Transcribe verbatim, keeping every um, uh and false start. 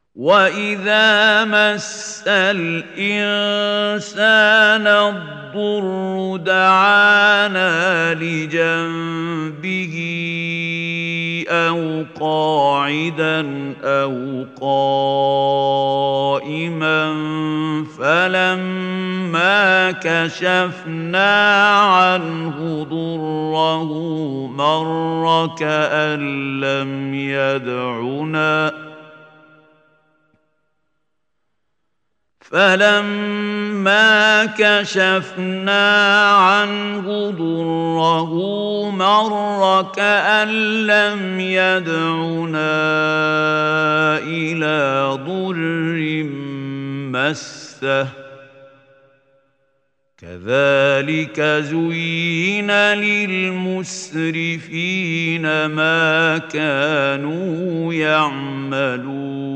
وَإِذَا مَسَّ الْإِنسَانَ الضُّرُّ دَعَانَا لِجَنبِهِ أَوْ قَاعِدًا أَوْ قَائِمًا فَلَمَّا كَشَفْنَا عَنْهُ ضُرَّهُ مَرَّ كَأَن لَّمْ يَدْعُنَا فَلَمَّا كَشَفْنَا عَنْهُ ضُرَّهُ مَرَّ كَأَن لَّمْ يَدْعُنَا إِلَىٰ ضُرٍّ مَّسَّهُ كَذَٰلِكَ زُيِّنَ لِلْمُسْرِفِينَ مَا كَانُوا يَعْمَلُونَ